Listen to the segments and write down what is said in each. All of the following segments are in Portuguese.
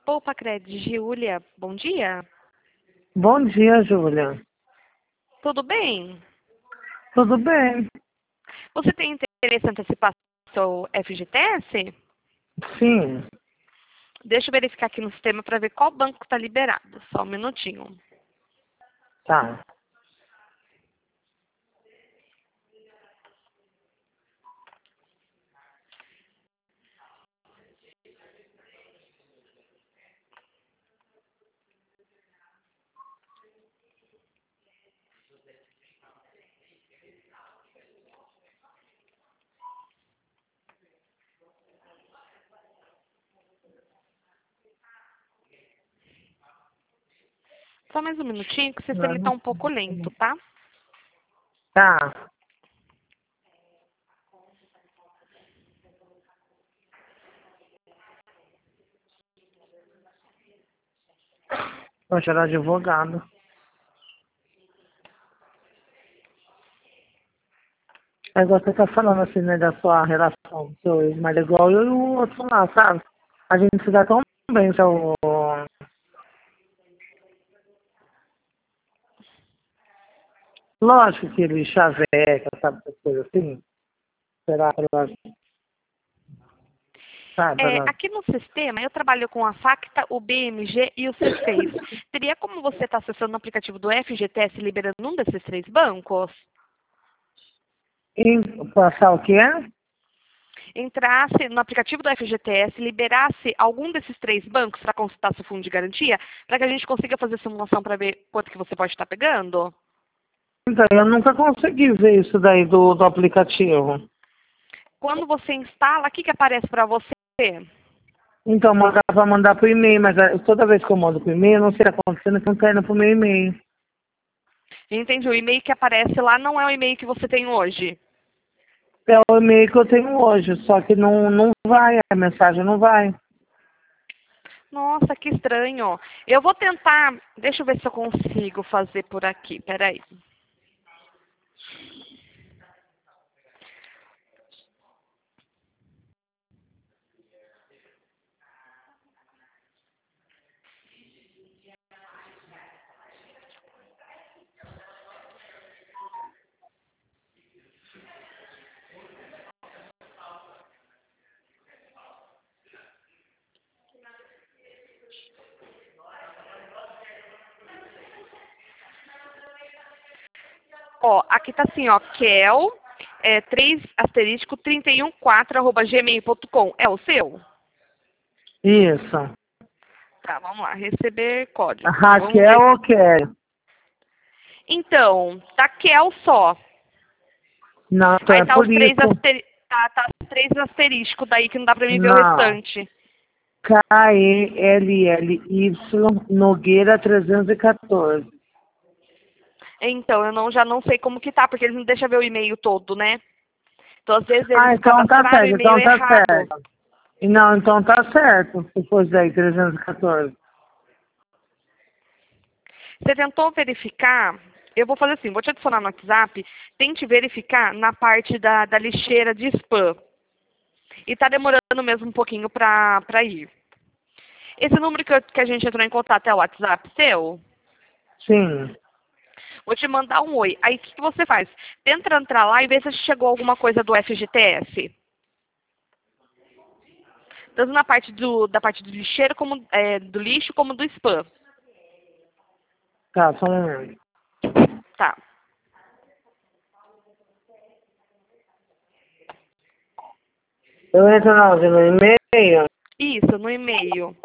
Poupa Cred, Giulia, bom dia. Bom dia, Júlia. Tudo bem? Tudo bem? Você tem interesse em antecipar seu FGTS? Sim. Deixa eu verificar aqui no sistema para ver qual banco está liberado. Só um minutinho. Tá. Só mais um minutinho que o sistema está um pouco lento, tá? Tá. Hoje era advogado. Aí você tá falando assim, né, da sua relação do seu ex-marido igual eu e o outro lá, sabe? A gente se dá tão bem, seu... Lógico que ele chaveca, sabe, essas coisas assim. Será que ela... Sabe, ela... Aqui no sistema, eu trabalho com a Facta, o BMG e o C6. Teria como você estar acessando o aplicativo do FGTS liberando um desses três bancos? E passar o que é? Entrasse no aplicativo do FGTS, liberasse algum desses três bancos para consultar seu fundo de garantia, para que a gente consiga fazer simulação para ver quanto que você pode estar pegando? Então, eu nunca consegui ver isso daí do aplicativo. Quando você instala, o que aparece para você? Então, mandar pro e-mail, mas toda vez que eu mando pro e-mail, não sei o que está acontecendo, que não tá indo pro meu e-mail. Entendi, o e-mail que aparece lá não é o e-mail que você tem hoje. É o e-mail que eu tenho hoje, só que não vai, a mensagem não vai. Nossa, que estranho. Eu vou tentar, deixa eu ver se eu consigo fazer por aqui, peraí. Ó, aqui tá assim, ó, kel, 3 asterisco 314 arroba gmail.com. É o seu? Isso. Tá, vamos lá, receber A código. Vamos Raquel ver. ou quero? Então, tá kel só. Não, então Aí é tá por os três isso. tá os três asteriscos daí que não dá pra mim ver o Não. restante. KELLY Nogueira 314. Então, já não sei como que tá, porque eles não deixam ver o e-mail todo, né? Então, às vezes Ah, eles então tá cadastraram o certo, e-mail então tá errado. certo. E não, então tá certo, se fosse aí 314. Você tentou verificar? Eu vou fazer assim, vou te adicionar no WhatsApp, tente verificar na parte da lixeira de spam. E tá demorando mesmo um pouquinho pra ir. Esse número que a gente entrou em contato é o WhatsApp seu? Sim. Vou te mandar um oi. Aí o que você faz? Tenta entrar lá e ver se chegou alguma coisa do FGTS. Tanto na parte da parte do lixeiro, como do lixo, como do spam. Tá, só um momento. Tá. Eu entro no e-mail. Isso, no e-mail.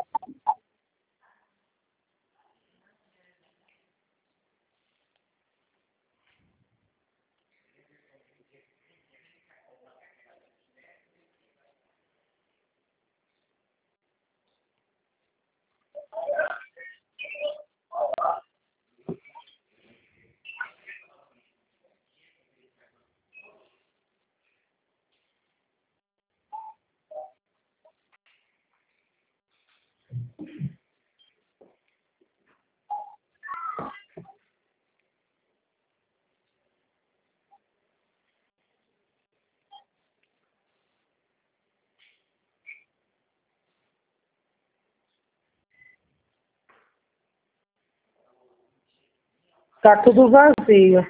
Tá tudo vazio.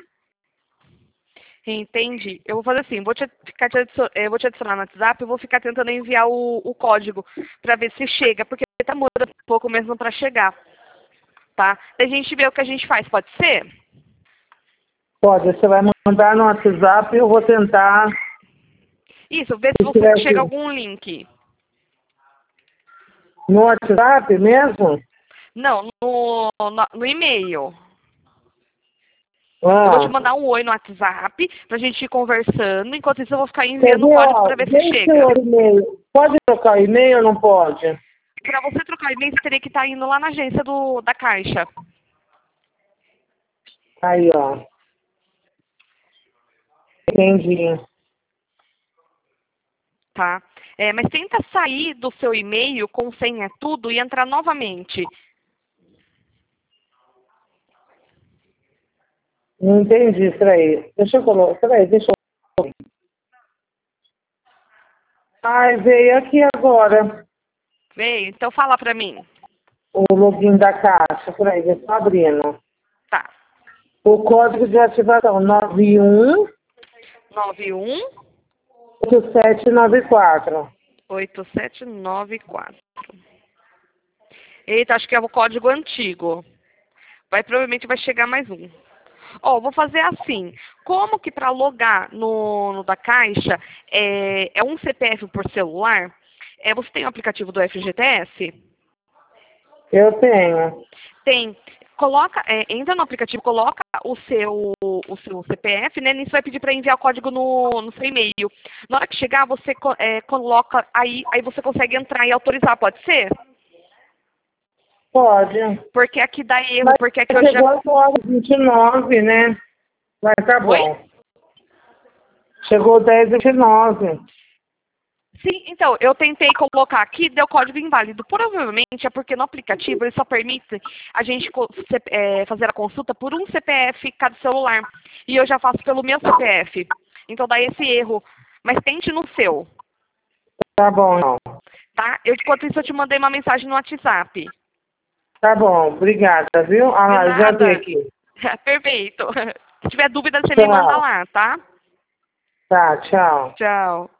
Entendi. Eu vou fazer assim, eu vou te adicionar no WhatsApp e vou ficar tentando enviar o código para ver se chega, porque tá demorando um pouco mesmo para chegar, tá? Daí a gente vê o que a gente faz, pode ser? Pode, você vai mandar no WhatsApp e eu vou tentar. Isso, vê se Se você tiver chega aqui. algum link. No WhatsApp mesmo? Não, no e-mail. Eu vou te Ah, mandar um oi no WhatsApp pra gente ir conversando. Enquanto isso, eu vou ficar quer enviando o ver, código ó, pra ver se vê chega. seu e-mail. Pode trocar o e-mail ou não pode? Pra você trocar e-mail, você teria que estar indo lá na agência da Caixa. Aí, ó. Entendi. Tá? Mas tenta sair do seu e-mail com senha tudo e entrar novamente. Não entendi, peraí. Deixa eu colocar. Peraí, deixa eu. Ai, veio aqui agora Veio? Então fala pra mim. o login da caixa. Peraí, deixa eu abrindo. Tá. O código de ativação 91 918794. 8794. Eita, acho que é o código antigo. Provavelmente vai chegar mais um. Ó, vou fazer assim. Como que para logar no da Caixa é um CPF por celular? Você tem o aplicativo do FGTS? Eu tenho. Tem. Coloca, entra no aplicativo, coloca o seu CPF, né? Nisso vai pedir para enviar o código no seu e-mail. Na hora que chegar, você coloca aí você consegue entrar e autorizar, pode ser? Pode. Porque aqui dá erro, Mas porque aqui eu já. chegou agora 29, né? Mas tá Oi? bom. Chegou 10h29. Sim, então, eu tentei colocar aqui, deu código inválido. Provavelmente é porque no aplicativo ele só permite a gente fazer a consulta por um CPF cada celular. E eu já faço pelo meu CPF. Então dá esse erro. Mas tente no seu, Tá bom, não. tá? Enquanto isso, eu te mandei uma mensagem no WhatsApp. Tá bom, obrigada, viu? De Ah, já vi nada. aqui. Perfeito. Se tiver dúvida, você me manda Tchau. lá, tá? Tá, tchau. Tchau.